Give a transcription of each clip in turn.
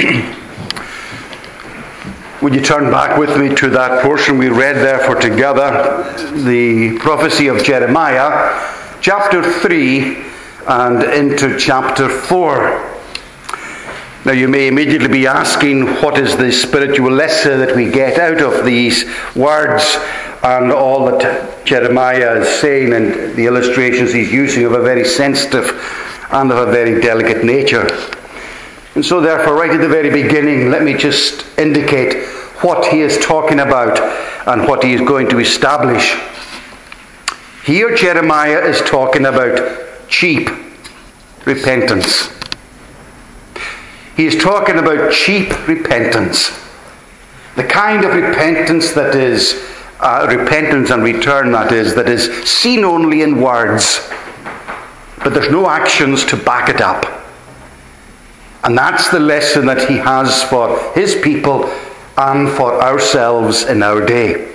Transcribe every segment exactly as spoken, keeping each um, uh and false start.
Would you turn back with me to that portion we read there for together, the prophecy of Jeremiah, chapter three and into chapter four. Now you may immediately be asking, what is the spiritual lesson that we get out of these words and all that Jeremiah is saying and the illustrations he's using of a very sensitive and of a very delicate nature. And so therefore, right at the very beginning, let me just indicate what he is talking about and what he is going to establish. Here Jeremiah is talking about cheap repentance. He is talking about cheap repentance. The kind of repentance that is, uh, repentance and return that is, that is seen only in words, but there's no actions to back it up. And that's the lesson that he has for his people and for ourselves in our day.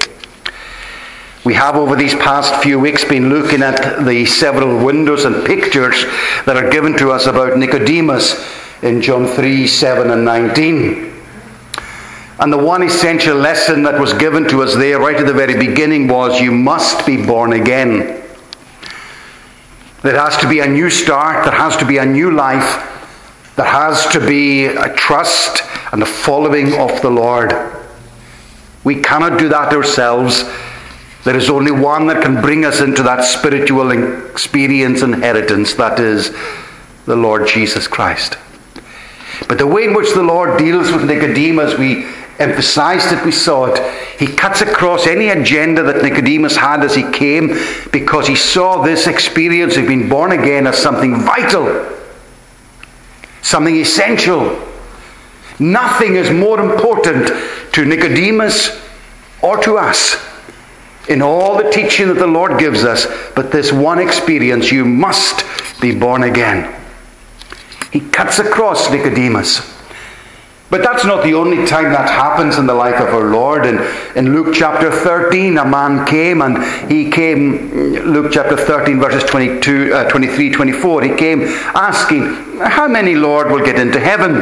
We have over these past few weeks been looking at the several windows and pictures that are given to us about Nicodemus in John three, seven and nineteen. And the one essential lesson that was given to us there right at the very beginning was, you must be born again. There has to be a new start, there has to be a new life. There has to be a trust and a following of the Lord. We cannot do that ourselves. There is only one that can bring us into that spiritual experience inheritance, that is the Lord Jesus Christ. But the way in which the Lord deals with Nicodemus, we emphasized it, we saw it. He cuts across any agenda that Nicodemus had as he came, because he saw this experience of being born again as something vital. Something essential. Nothing is more important to Nicodemus or to us in all the teaching that the Lord gives us, but this one experience: you must be born again. He cuts across Nicodemus. But that's not the only time that happens in the life of our Lord. In, in Luke chapter thirteen, a man came, and he came, Luke chapter thirteen, verses twenty-two, uh, twenty-three, twenty-four, he came asking, how many, Lord, will get into heaven?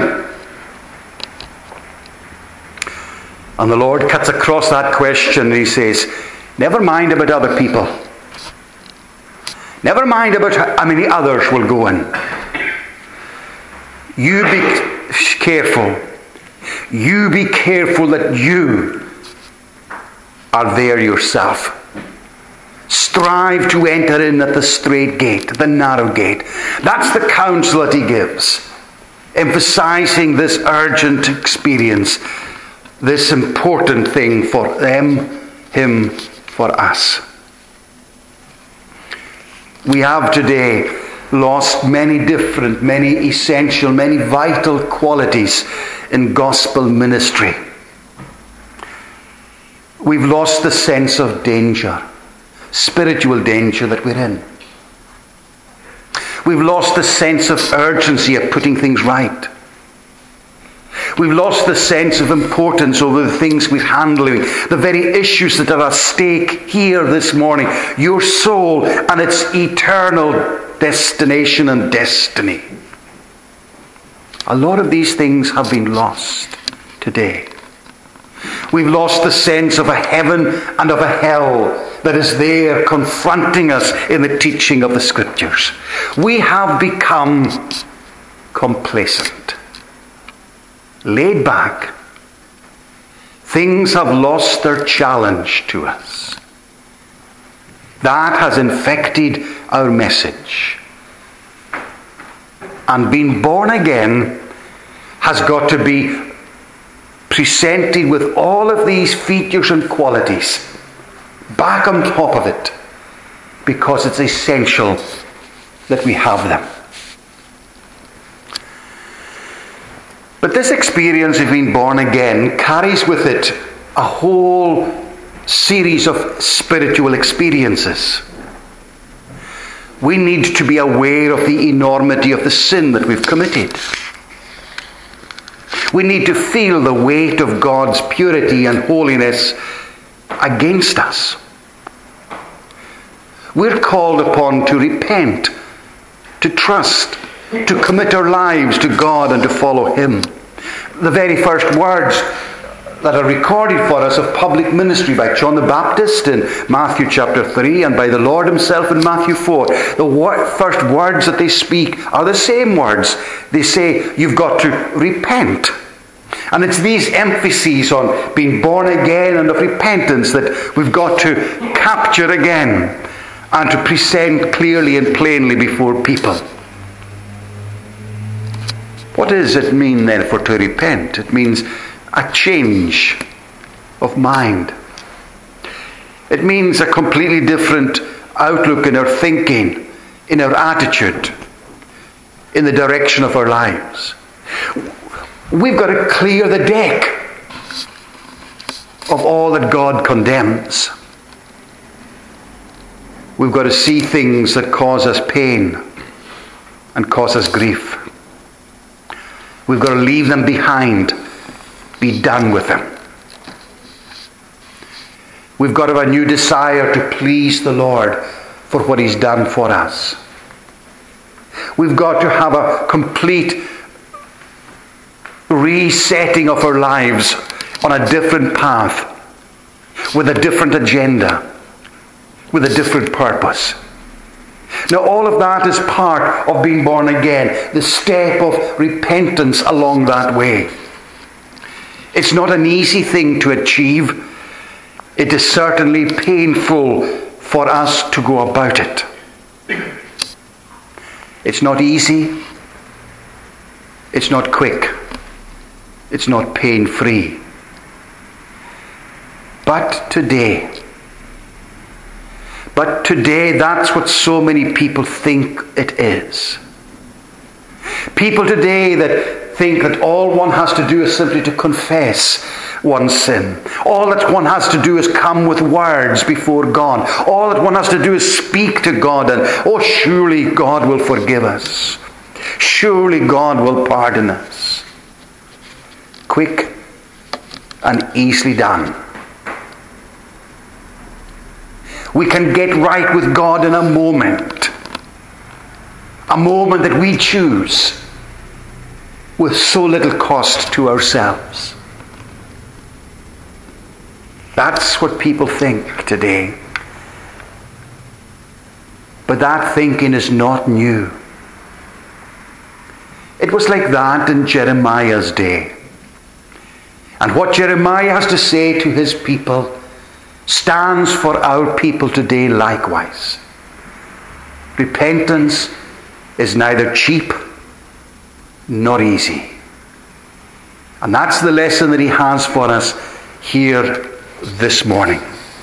And the Lord cuts across that question, and he says, never mind about other people. Never mind about how many others will go in. You be careful. You be careful that you are there yourself. Strive to enter in at the straight gate, the narrow gate. That's the counsel that he gives, emphasizing this urgent experience, this important thing for them, him, for us. We have today lost many different, many essential, many vital qualities in gospel ministry. We've lost the sense of danger, spiritual danger that we're in. We've lost the sense of urgency of putting things right. We've lost the sense of importance over the things we're handling, the very issues that are at stake here this morning, your soul and its eternal destination and destiny. A lot of these things have been lost today. We've lost the sense of a heaven and of a hell that is there confronting us in the teaching of the Scriptures. We have become complacent, laid back. Things have lost their challenge to us. That has infected our message. And being born again has got to be presented with all of these features and qualities back on top of it, because it's essential that we have them. But this experience of being born again carries with it a whole series of spiritual experiences. We need to be aware of the enormity of the sin that we've committed. We need to feel the weight of God's purity and holiness against us. We're called upon to repent, to trust, to commit our lives to God and to follow Him. the very first words that are recorded for us of public ministry by John the Baptist in Matthew chapter three and by the Lord himself in Matthew four. The wor- first words that they speak are the same words. They say, you've got to repent. And it's these emphases on being born again and of repentance that we've got to capture again and to present clearly and plainly before people. What does it mean then for to repent? It means a change of mind. It means a completely different outlook in our thinking, in our attitude, in the direction of our lives. We've got to clear the deck of all that God condemns. We've got to see things that cause us pain and cause us grief. We've got to leave them behind. Be done with them. We've got to have a new desire to please the Lord for what he's done for us. We've got to have a complete resetting of our lives on a different path, with a different agenda, with a different purpose. Now all of that is part of being born again, the step of repentance along that way. It's not an easy thing to achieve. It is certainly painful for us to go about it. It's not easy. It's not quick. It's not pain-free. But today, but today that's what so many people think it is. People today that think that all one has to do is simply to confess one's sin. All that one has to do is come with words before God. All that one has to do is speak to God and, oh, surely God will forgive us. Surely God will pardon us. Quick and easily done. We can get right with God in a moment. A moment that we choose with so little cost to ourselves. That's what people think today. But that thinking is not new. It was like that in Jeremiah's day. And what Jeremiah has to say to his people stands for our people today likewise. Repentance is neither cheap nor easy. And that's the lesson that he has for us here this morning.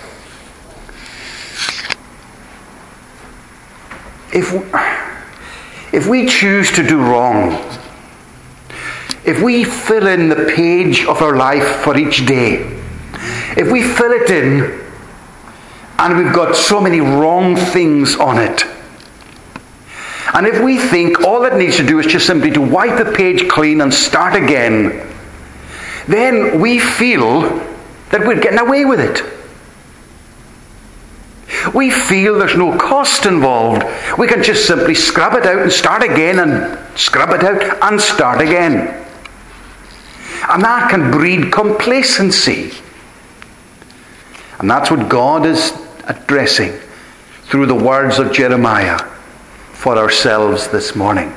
If, if we choose to do wrong, if we fill in the page of our life for each day, if we fill it in and we've got so many wrong things on it, and if we think all it needs to do is just simply to wipe the page clean and start again, then we feel that we're getting away with it. We feel there's no cost involved. We can just simply scrub it out and start again and scrub it out and start again. And that can breed complacency. And that's what God is addressing through the words of Jeremiah for ourselves this morning.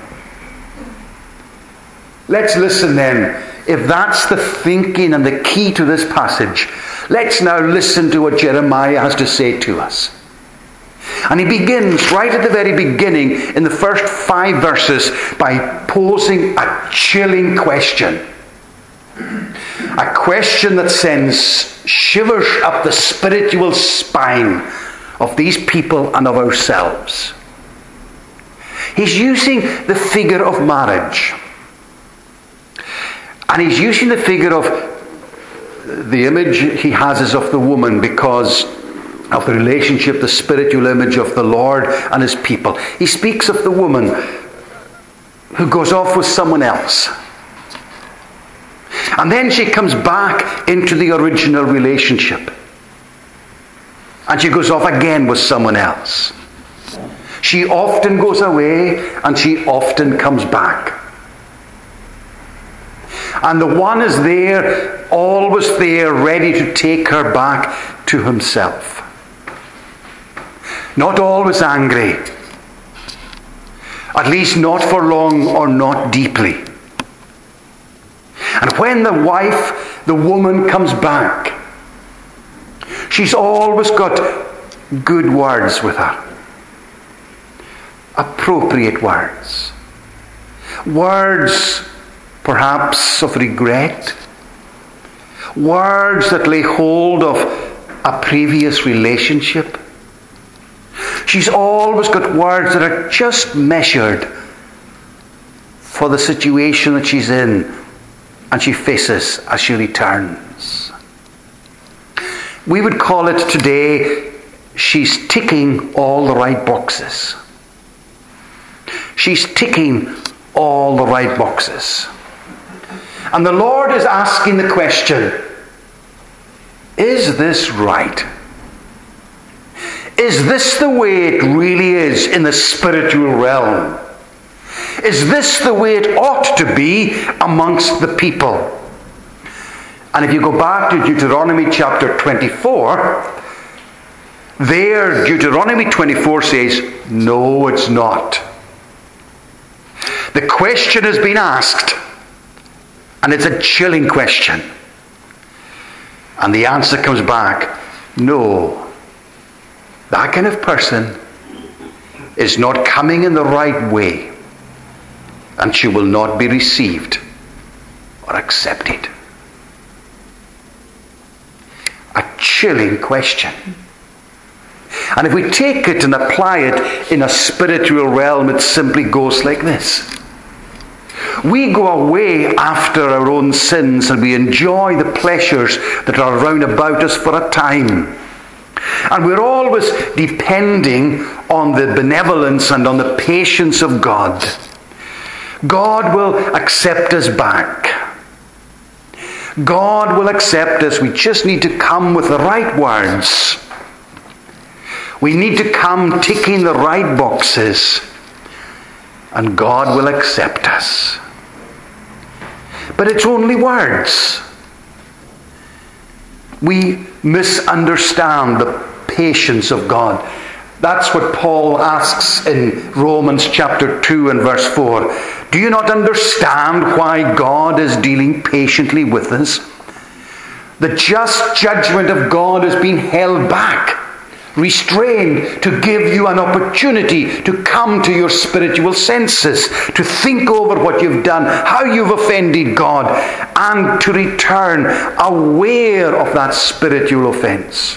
Let's listen then. If that's the thinking and the key to this passage, let's now listen to what Jeremiah has to say to us. And he begins right at the very beginning in the first five verses by posing a chilling question. A question that sends shivers up the spiritual spine of these people and of ourselves. He's using the figure of marriage. And he's using the figure of the image he has is of the woman because of the relationship, the spiritual image of the Lord and his people. He speaks of the woman who goes off with someone else. And then she comes back into the original relationship. And she goes off again with someone else. She often goes away and she often comes back. And the one is there, always there, ready to take her back to himself. Not always angry. At least not for long or not deeply. And when the wife, the woman, comes back, she's always got good words with her. Appropriate words. Words, perhaps, of regret. Words that lay hold of a previous relationship. She's always got words that are just measured for the situation that she's in and she faces as she returns. We would call it today, she's ticking all the right boxes. She's ticking all the right boxes. And the Lord is asking the question, is this right? Is this the way it really is in the spiritual realm? Is this the way it ought to be amongst the people? And if you go back to Deuteronomy chapter twenty-four, there Deuteronomy twenty-four says, no, it's not. The question has been asked, and it's a chilling question. And the answer comes back, no. That kind of person is not coming in the right way, and she will not be received or accepted. A chilling question. And if we take it and apply it in a spiritual realm, it simply goes like this. We go away after our own sins and we enjoy the pleasures that are round about us for a time. And we're always depending on the benevolence and on the patience of God. God will accept us back. God will accept us. We just need to come with the right words. We need to come ticking the right boxes. And God will accept us. But it's only words. We misunderstand the patience of God. That's what Paul asks in Romans chapter two and verse four. Do you not understand why God is dealing patiently with us? The just judgment of God has been held back, restrained to give you an opportunity to come to your spiritual senses, to think over what you've done, how you've offended God, and to return aware of that spiritual offense.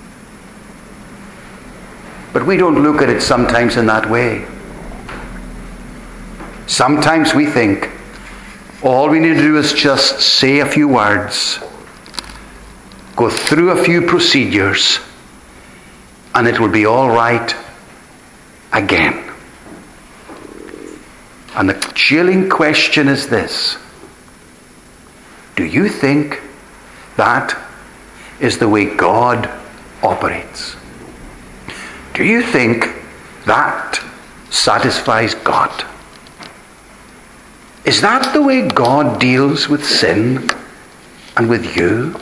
But we don't look at it sometimes in that way. Sometimes we think all we need to do is just say a few words, go through a few procedures, and it will be all right again. And the chilling question is this. Do you think that is the way God operates? Do you think that satisfies God? Is that the way God deals with sin and with you?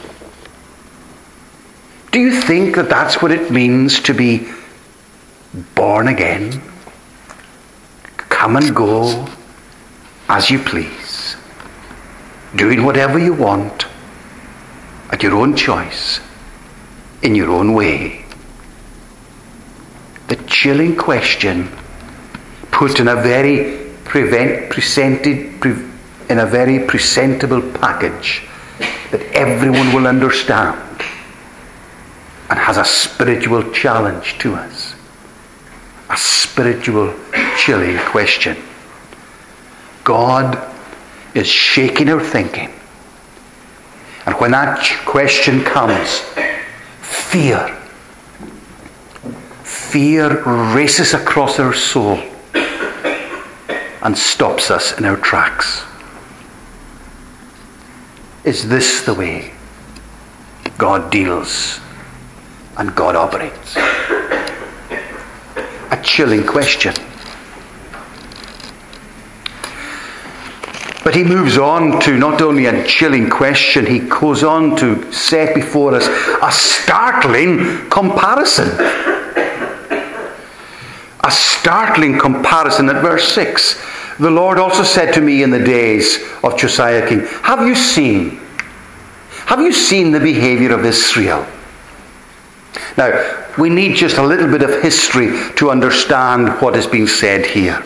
Do you think that that's what it means to be born again? Come and go as you please, doing whatever you want at your own choice, in your own way. The chilling question, put in a very prevent, presented, pre, in a very presentable package that everyone will understand, and has a spiritual challenge to us. A spiritual chilling question. God is shaking our thinking. And when that question comes, fear. Fear races across our soul and stops us in our tracks. Is this the way God deals and God operates? A chilling question. But he moves on to not only a chilling question, he goes on to set before us a startling comparison. A startling comparison at verse six. The Lord also said to me in the days of Josiah king, have you seen? Have you seen the behavior of Israel? Now, we need just a little bit of history to understand what is being said here.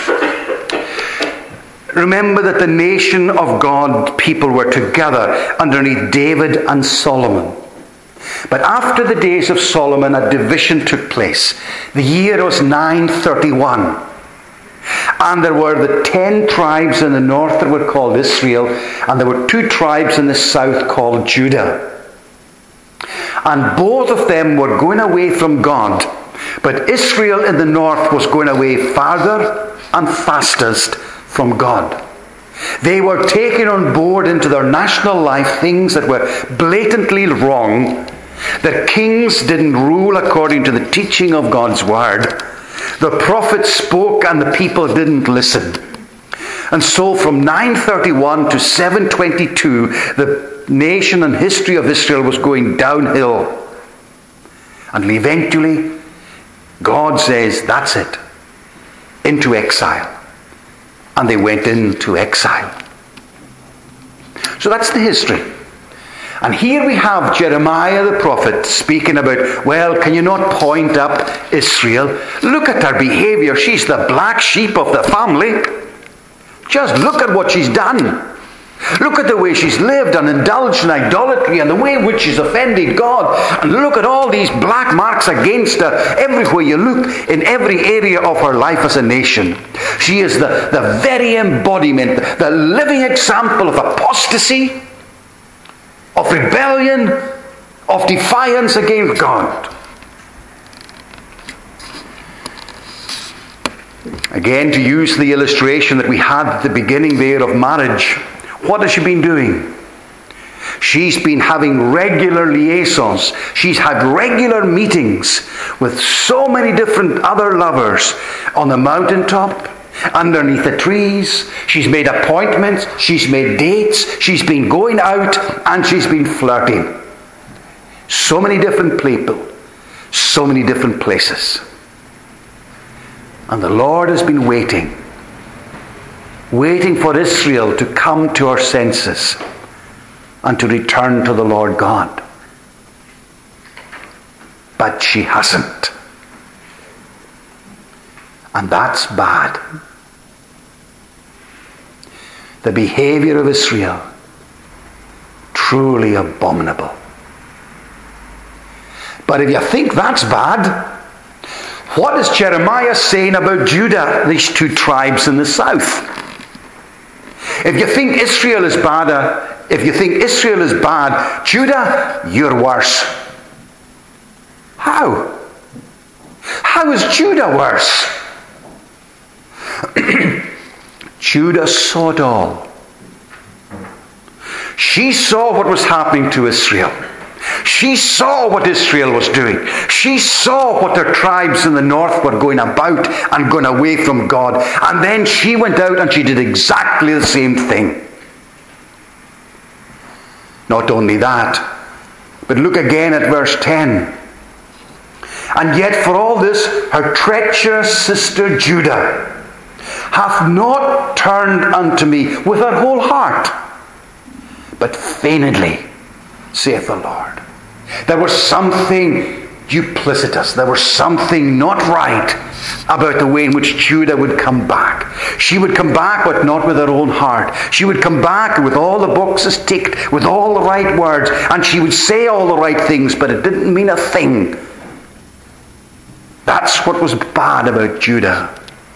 Remember that the nation of God people were together underneath David and Solomon. But after the days of Solomon, a division took place. The year was nine thirty-one. And there were the ten tribes in the north that were called Israel, and there were two tribes in the south called Judah. And both of them were going away from God. But Israel in the north was going away farther and fastest from God. They were taking on board into their national life things that were blatantly wrong. That kings didn't rule according to the teaching of God's word. The prophets spoke and the people didn't listen. And so from nine thirty-one to seven twenty-two, the nation and history of Israel was going downhill. And eventually, God says, that's it. Into exile. And they went into exile. So that's the history. And here we have Jeremiah the prophet speaking about, well, can you not point up Israel? Look at her behavior. She's the black sheep of the family. Just look at what she's done. Look at the way she's lived and indulged in idolatry and the way in which she's offended God. And look at all these black marks against her everywhere you look, in every area of her life as a nation. She is the, the very embodiment, the living example of apostasy, of rebellion, of defiance against God. Again, to use the illustration that we had at the beginning there of marriage, what has she been doing? She's been having regular liaisons. She's had regular meetings with so many different other lovers on the mountaintop, underneath the trees. She's made appointments. She's made dates. She's been going out and she's been flirting. So many different people. So many different places. And the Lord has been waiting. Waiting for Israel to come to her senses and to return to the Lord God. But she hasn't. And that's bad. The behavior of Israel, truly abominable. But if you think that's bad, what is Jeremiah saying about Judah, these two tribes in the south? If you think Israel is bad, if you think Israel is bad, Judah, you're worse. How? How is Judah worse? Judah saw it all. She saw what was happening to Israel. She saw what Israel was doing. She saw what their tribes in the north were going about and going away from God. And then she went out and she did exactly the same thing. Not only that, but look again at verse ten. And yet for all this, her treacherous sister Judah hath not turned unto me with her whole heart, but feignedly, saith the Lord. There was something duplicitous. There was something not right about the way in which Judah would come back. She would come back, but not with her own heart. She would come back with all the boxes ticked, with all the right words, and she would say all the right things, but it didn't mean a thing. That's what was bad about Judah.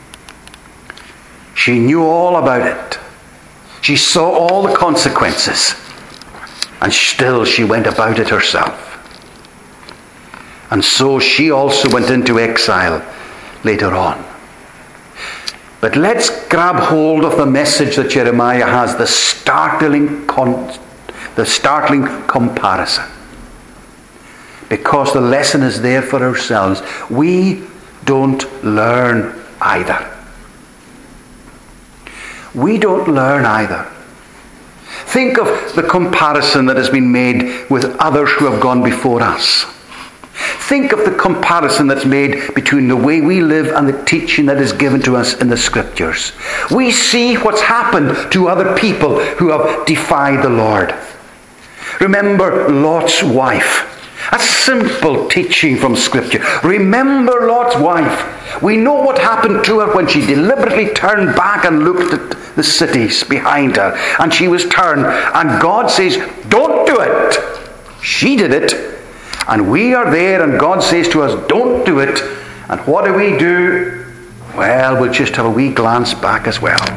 She knew all about it. She saw all the consequences. And still she went about it herself. And so she also went into exile later on. But let's grab hold of the message that Jeremiah has, the startling, con- the startling comparison. Because the lesson is there for ourselves. We don't learn either. we don't learn either. Think of the comparison that has been made with others who have gone before us. Think of the comparison that's made between the way we live and the teaching that is given to us in the Scriptures. We see what's happened to other people who have defied the Lord. Remember Lot's wife. A simple teaching from Scripture. Remember Lot's wife. We know what happened to her when she deliberately turned back and looked at the cities behind her. And she was turned. And God says, don't do it. She did it. And we are there and God says to us, don't do it. And what do we do? Well, we'll just have a wee glance back as well.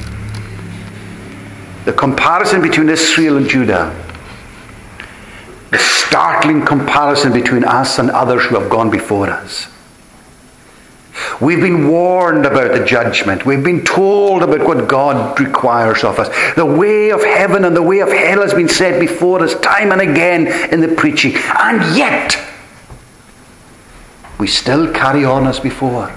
The comparison between Israel and Judah. The startling comparison between us and others who have gone before us. We've been warned about the judgment. We've been told about what God requires of us. The way of heaven and the way of hell has been said before us time and again in the preaching. And yet, we still carry on as before.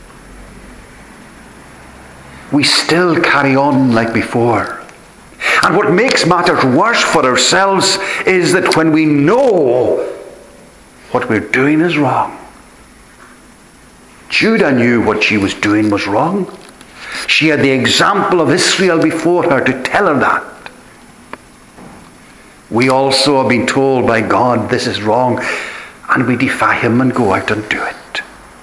We still carry on like before. And what makes matters worse for ourselves is that when we know what we're doing is wrong. Judah knew what she was doing was wrong. She had the example of Israel before her to tell her that. We also have been told by God this is wrong, and we defy Him and go out and do it.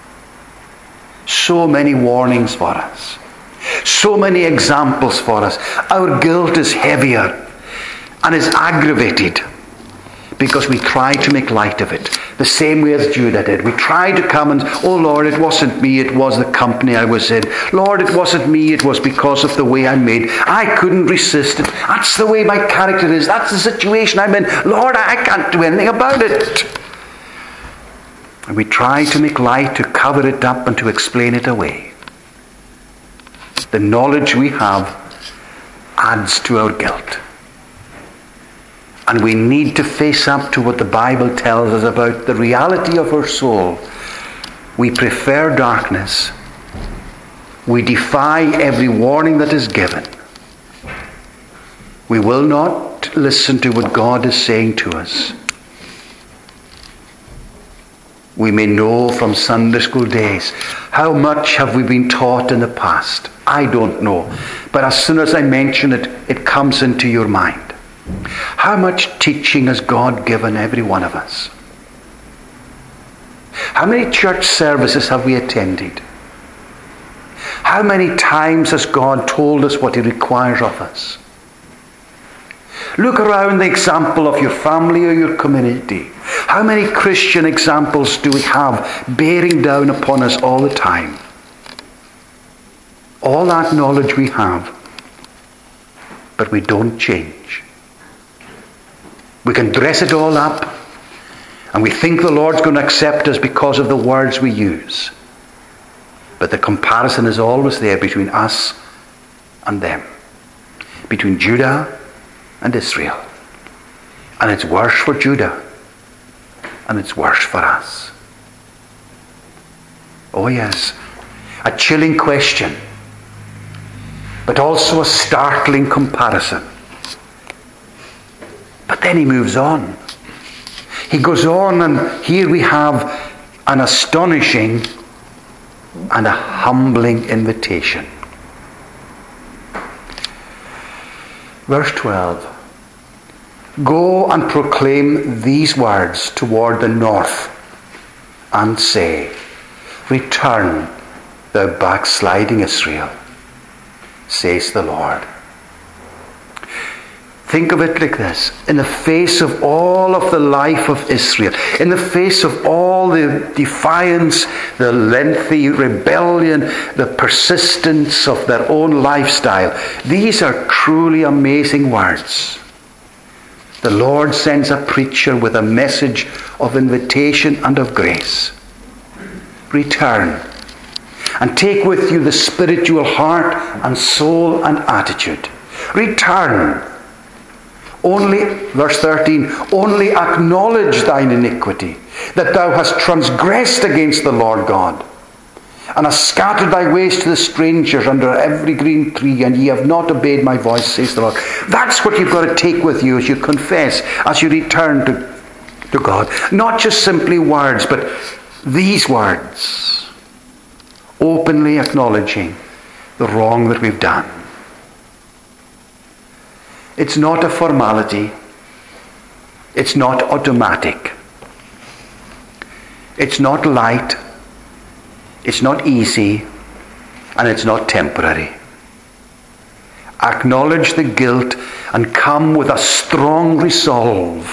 So many warnings for us. So many examples for us. Our guilt is heavier and is aggravated because we try to make light of it. The same way as Judah did. We try to come and, oh Lord, it wasn't me, it was the company I was in. Lord, it wasn't me, it was because of the way I'm made. I couldn't resist it. That's the way my character is. That's the situation I'm in. Lord, I can't do anything about it. And we try to make light, to cover it up and to explain it away. The knowledge we have adds to our guilt. And we need to face up to what the Bible tells us about the reality of our soul. We prefer darkness. We defy every warning that is given. We will not listen to what God is saying to us. We may know from Sunday school days, how much have we been taught in the past? I don't know. But as soon as I mention it, it comes into your mind. How much teaching has God given every one of us? How many church services have we attended? How many times has God told us what He requires of us? Look around the example of your family or your community. How many Christian examples do we have bearing down upon us all the time? All that knowledge we have, but we don't change. We can dress it all up, and we think the Lord's going to accept us because of the words we use. But the comparison is always there between us and them. Between Judah and Israel. And it's worse for Judah. And it's worse for us. Oh yes, a chilling question, but also a startling comparison. But then he moves on. He goes on, and here we have an astonishing and a humbling invitation. Verse twelve. Go and proclaim these words toward the north, and say, Return, thou backsliding Israel, says the Lord. Think of it like this. In the face of all of the life of Israel, in the face of all the defiance, the lengthy rebellion, the persistence of their own lifestyle, these are truly amazing words. The Lord sends a preacher with a message of invitation and of grace. Return and take with you the spiritual heart and soul and attitude. Return. Only, verse thirteen, only acknowledge thine iniquity, that thou hast transgressed against the Lord God. and hast scattered thy ways to the strangers under every green tree, and ye have not obeyed my voice, says the Lord. That's what you've got to take with you as you confess, as you return to, to God. Not just simply words, but these words, openly acknowledging the wrong that we've done. It's not a formality. It's not automatic. It's not light. It's not easy, and it's not temporary. Acknowledge the guilt and come with a strong resolve,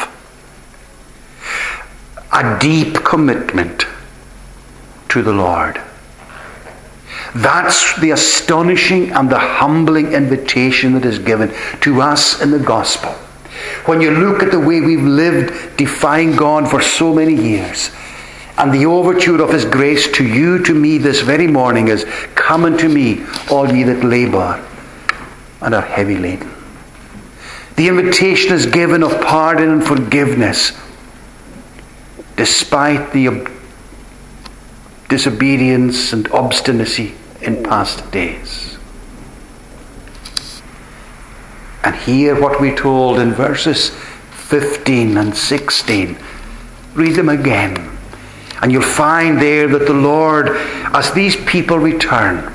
a deep commitment to the Lord. That's the astonishing and the humbling invitation that is given to us in the gospel. When you look at the way we've lived defying God for so many years, and the overture of his grace to you, to me this very morning is, come unto me, all ye that labour and are heavy laden. The invitation is given of pardon and forgiveness, despite the disobedience and obstinacy in past days. And hear what we told in verses fifteen and sixteen. Read them again. And you'll find there that the Lord, as these people return,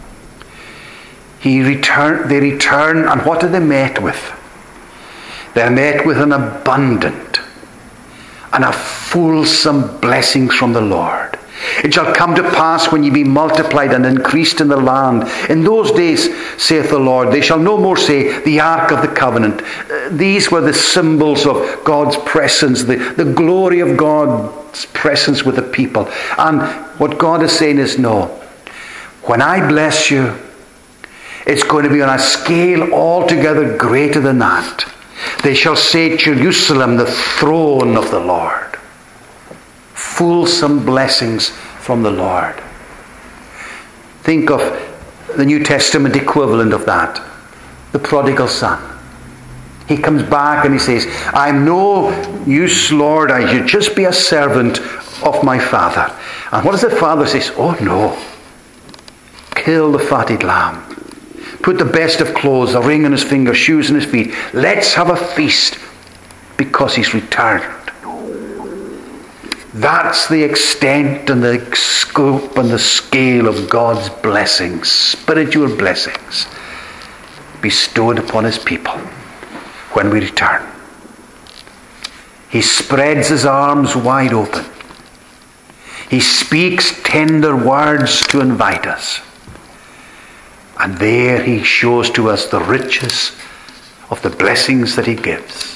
he return, they return, and what are they met with? They're met with an abundant and a fulsome blessings from the Lord. It shall come to pass when ye be multiplied and increased in the land. In those days, saith the Lord, they shall no more say, the ark of the covenant. Uh, these were the symbols of God's presence, the, the glory of God's presence with the people. And what God is saying is, no. When I bless you, it's going to be on a scale altogether greater than that. They shall say, Jerusalem, the throne of the Lord. Fulsome blessings from the Lord. Think of the New Testament equivalent of that. The prodigal son. He comes back and he says, I'm no use, Lord. I should just be a servant of my father. And what does the father say? Oh no. Kill the fatted lamb. Put the best of clothes, a ring on his finger, shoes on his feet. Let's have a feast because he's returned. That's the extent and the scope and the scale of God's blessings, spiritual blessings, bestowed upon his people when we return. He spreads his arms wide open. He speaks tender words to invite us. And there he shows to us the riches of the blessings that he gives.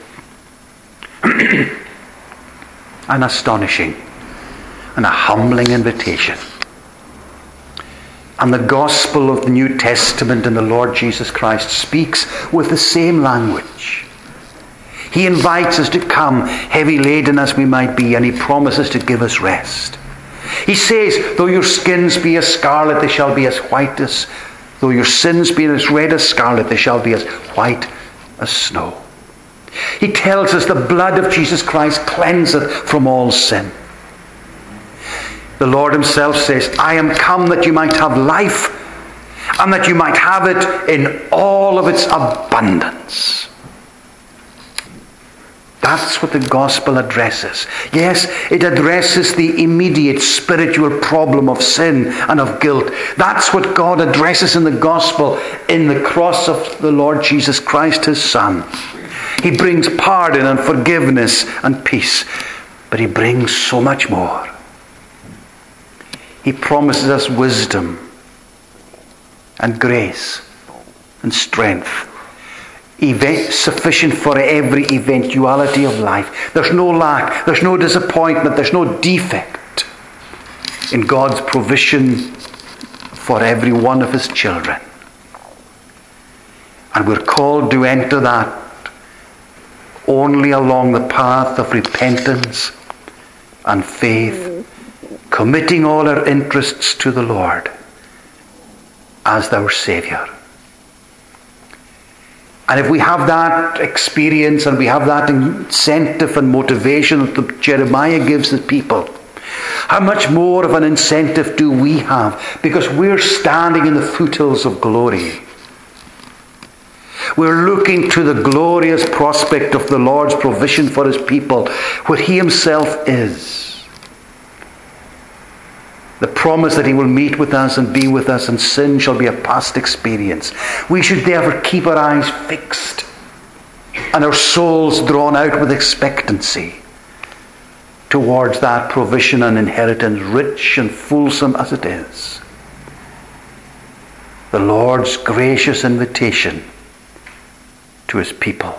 An astonishing and a humbling invitation. And the gospel of the New Testament and the Lord Jesus Christ speaks with the same language. He invites us to come heavy laden as we might be, and he promises to give us rest. He says, though your skins be as scarlet, they shall be as white as, though your sins be as red as scarlet, they shall be as white as snow. He tells us the blood of Jesus Christ cleanseth from all sin. The Lord himself says, I am come that you might have life, and that you might have it in all of its abundance. That's what the gospel addresses. Yes, it addresses the immediate spiritual problem of sin and of guilt. That's what God addresses in the gospel in the cross of the Lord Jesus Christ, his Son. He brings pardon and forgiveness and peace, but he brings so much more. He promises us wisdom and grace and strength, Event, sufficient for every eventuality of life. There's no lack, there's no disappointment, there's no defect in God's provision for every one of his children. And we're called to enter that only along the path of repentance and faith, committing all our interests to the Lord as our Saviour. And if we have that experience and we have that incentive and motivation that Jeremiah gives the people, How much more of an incentive do we have? Because we're standing in the foothills of glory. We're looking to the glorious prospect of the Lord's provision for his people, where he himself is. The promise that he will meet with us and be with us, and sin shall be a past experience. We should therefore keep our eyes fixed and our souls drawn out with expectancy towards that provision and inheritance, rich and fulsome as it is. The Lord's gracious invitation to his people.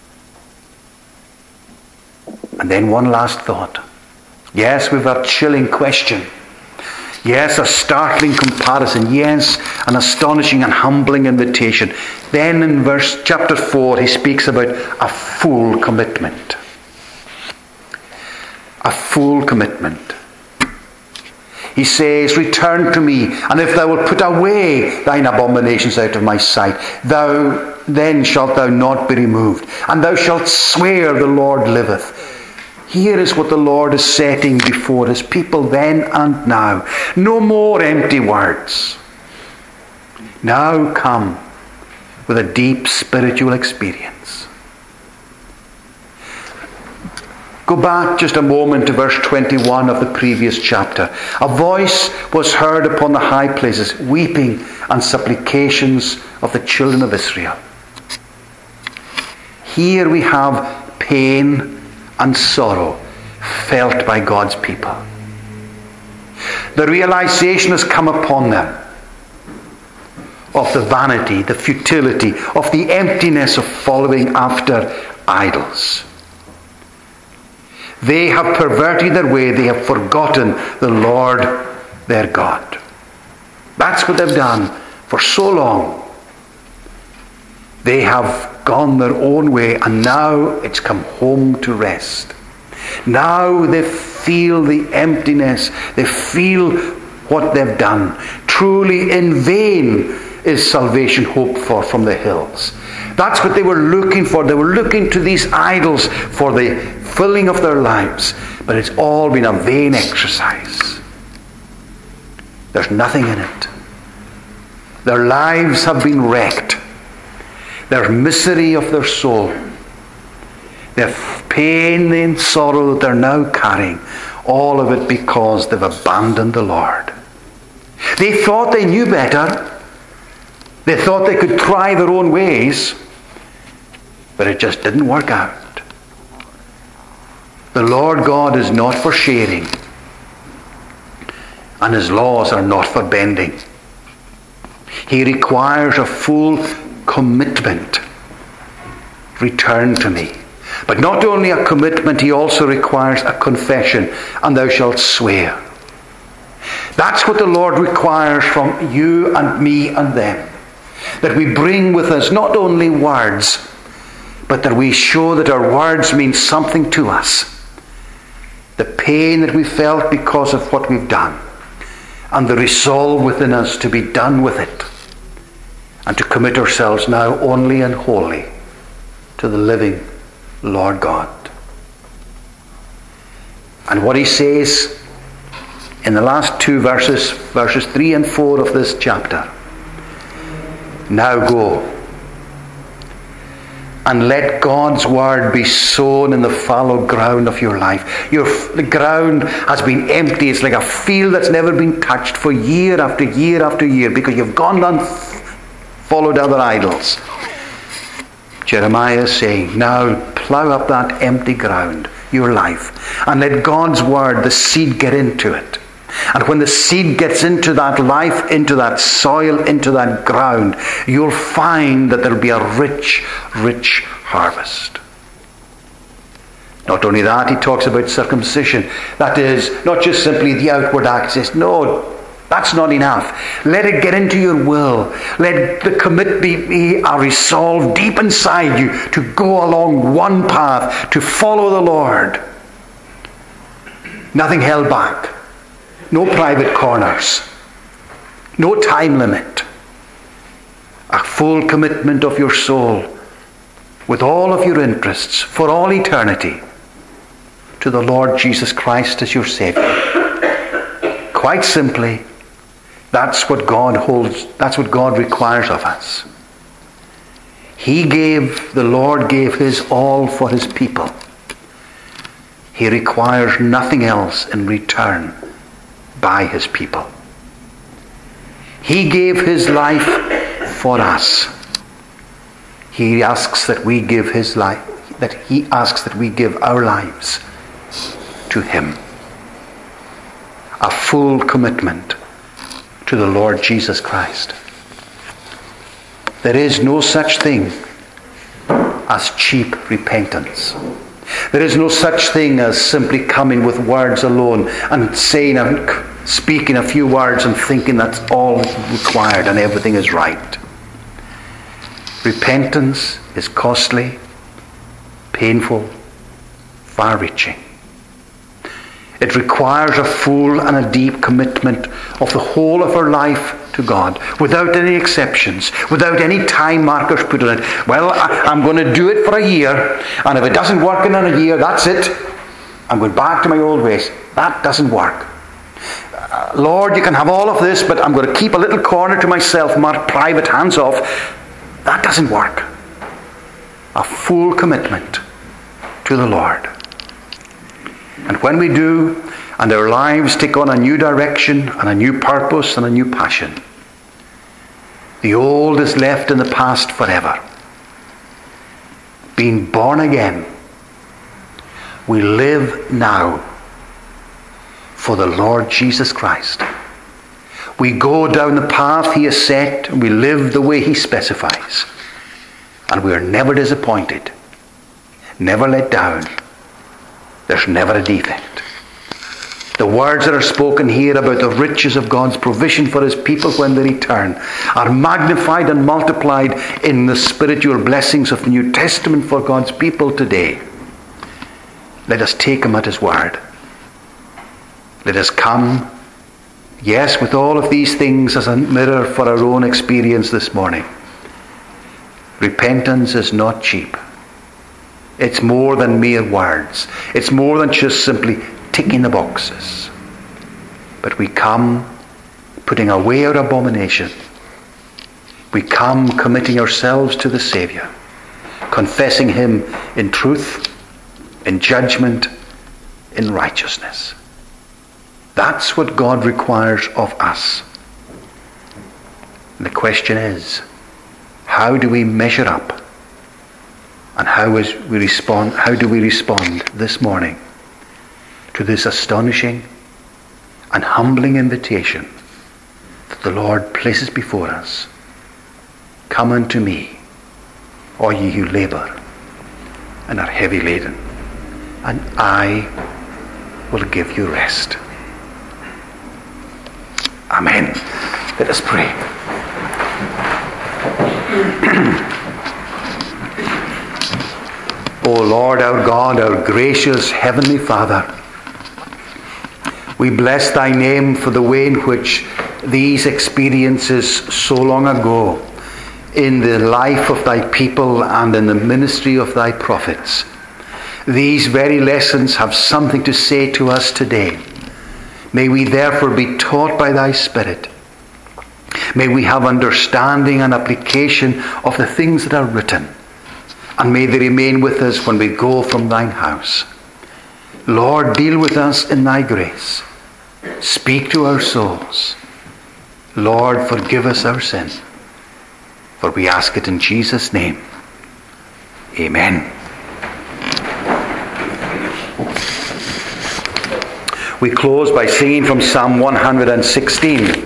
And then one last thought. Yes, we've a chilling question. Yes, a startling comparison. Yes, an astonishing and humbling invitation. Then in verse chapter four, he speaks about a full commitment. A full commitment. He says, return to me, and if thou wilt put away thine abominations out of my sight, thou then shalt thou not be removed, and thou shalt swear the Lord liveth. Here is what the Lord is setting before his people then and now. No more empty words. Now come with a deep spiritual experience. Go back just a moment to verse twenty-one of the previous chapter. A voice was heard upon the high places, weeping and supplications of the children of Israel. Here we have pain and sorrow felt by God's people. The realization has come upon them of the vanity, the futility, of the emptiness of following after idols. They have perverted their way. They have forgotten the Lord their God. That's what they've done for so long. They have gone their own way, and now it's come home to rest. Now they feel the emptiness. They feel what they've done. Truly in vain is salvation hoped for from the hills. That's what they were looking for. They were looking to these idols for the filling of their lives. But it's all been a vain exercise. There's nothing in it. Their lives have been wrecked. Their misery of their soul, their pain and sorrow that they're now carrying, all of it because they've abandoned the Lord. They thought they knew better. They thought they could try their own ways, but it just didn't work out. The Lord God is not for sharing, and his laws are not for bending. He requires a full commitment. Return to me. But not only a commitment, he also requires a confession, and thou shalt swear. That's what the Lord requires from you and me and them. That we bring with us not only words, but that we show that our words mean something to us. The pain that we felt because of what we've done, and the resolve within us to be done with it, and to commit ourselves now only and wholly to the living Lord God. And what he says in the last two verses, verses three and four of this chapter. Now go and let God's word be sown in the fallow ground of your life. Your the ground has been empty. It's like a field that's never been touched for year after year after year because you've gone and followed other idols. Jeremiah is saying, now plough up that empty ground, your life, and let God's word, the seed, get into it. And when the seed gets into that life, into that soil, into that ground, you'll find that there'll be a rich, rich harvest. Not only that, he talks about circumcision. That is, not just simply the outward act. He says, no, that's not enough. Let it get into your will. Let the commit be, be a resolve deep inside you to go along one path, to follow the Lord. Nothing held back. No private corners. No time limit. A full commitment of your soul with all of your interests for all eternity to the Lord Jesus Christ as your Saviour. Quite simply, that's what God holds, that's what God requires of us. He gave, the Lord gave his all for his people. He requires nothing else in return by his people. He gave his life for us. He asks that we give his life, that he asks that we give our lives to him. A full commitment to the Lord Jesus Christ. There is no such thing as cheap repentance. There is no such thing as simply coming with words alone and saying and speaking a few words and thinking that's all required and everything is right. Repentance is costly, painful, far-reaching. It requires a full and a deep commitment of the whole of our life to God, without any exceptions, without any time markers put on it. Well, I, I'm going to do it for a year, and if it doesn't work in a year, that's it. I'm going back to my old ways. That doesn't work. Uh, Lord, you can have all of this, but I'm going to keep a little corner to myself, marked private, hands off. That doesn't work. A full commitment to the Lord. And when we do, and our lives take on a new direction and a new purpose and a new passion, the old is left in the past forever. Being born again, we live now for the Lord Jesus Christ. We go down the path he has set, and we live the way he specifies. And we are never disappointed, never let down. There's never a defect. The words that are spoken here about the riches of God's provision for his people when they return are magnified and multiplied in the spiritual blessings of the New Testament for God's people today. Let us take him at his word. Let us come, yes, with all of these things as a mirror for our own experience this morning. Repentance is not cheap. It's more than mere words. It's more than just simply ticking the boxes. But we come putting away our abomination. We come committing ourselves to the Saviour, confessing him in truth, in judgment, in righteousness. That's what God requires of us. And the question is, how do we measure up? And how is we respond? How do we respond this morning to this astonishing and humbling invitation that the Lord places before us? Come unto me, all ye who labour and are heavy laden, and I will give you rest. Amen. Let us pray. O Lord, our God, our gracious Heavenly Father, we bless thy name for the way in which these experiences so long ago in the life of thy people and in the ministry of thy prophets, these very lessons have something to say to us today. May we therefore be taught by thy Spirit. May we have understanding and application of the things that are written. And may they remain with us when we go from thine house. Lord, deal with us in thy grace. Speak to our souls. Lord, forgive us our sin. For we ask it in Jesus' name. Amen. We close by singing from Psalm one hundred sixteen.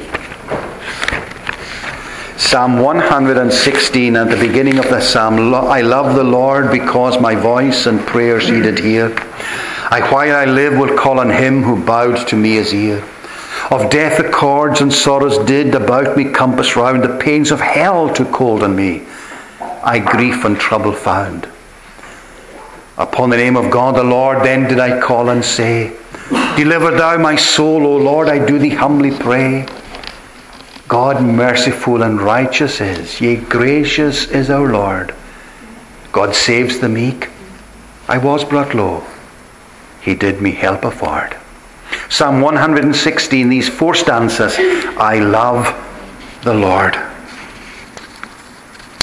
Psalm one hundred sixteen, at the beginning of the psalm, I love the Lord because my voice and prayers he did hear. I, while I live, will call on him who bowed to me his ear. Of death the cords and sorrows did about me compass round. The pains of hell took hold on me. I grief and trouble found. Upon the name of God the Lord then did I call and say, Deliver thou my soul, O Lord, I do thee humbly pray. God merciful and righteous is, yea, gracious is our Lord. God saves the meek. I was brought low. He did me help afford. Psalm one hundred sixteen, these four stanzas. I love the Lord.